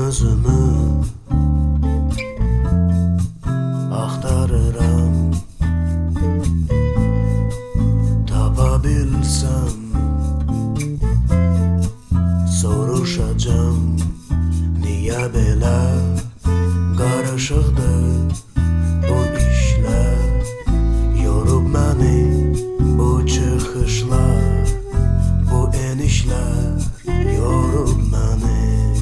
özümü axtarıram. Tapa bilsem soruşacağım, niye belə qarışıqdır bu işlər? Yorub məni bu çıxışlar, bu enişlər yorub məni.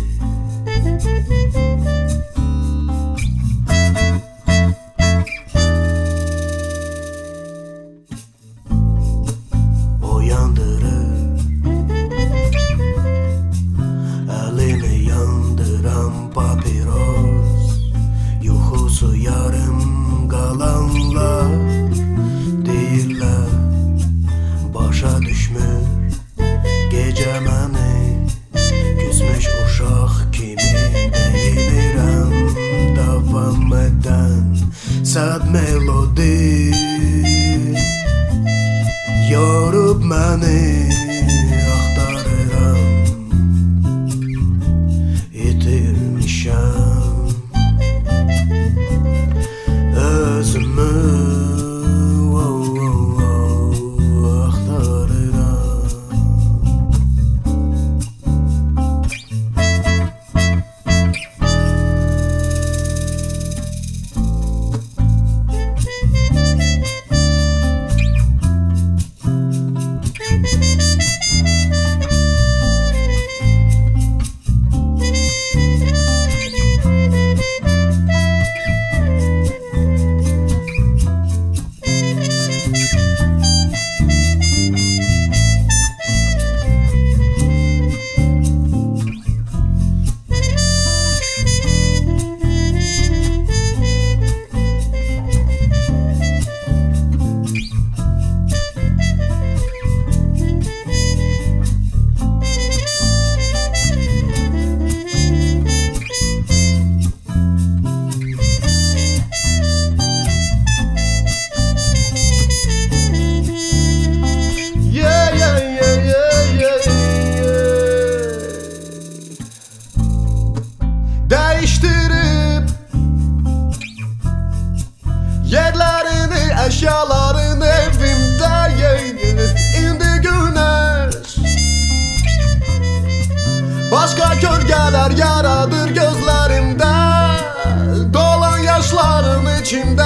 O yandırır, əlini yandıran papiros, yuxusu yarım qalanlar deyirlər, başa düşmür gecə məni, küsmüş uşaq kimi deyilirəm, davam edən sad melodi yorub məni. Axtarıram, itirmişəm özümü, axtarıram. Değiştirip yerlerini, eşyaların evimde indi güneş. Başka gölgeler yaradır gözlerimde, dolan yaşların içinde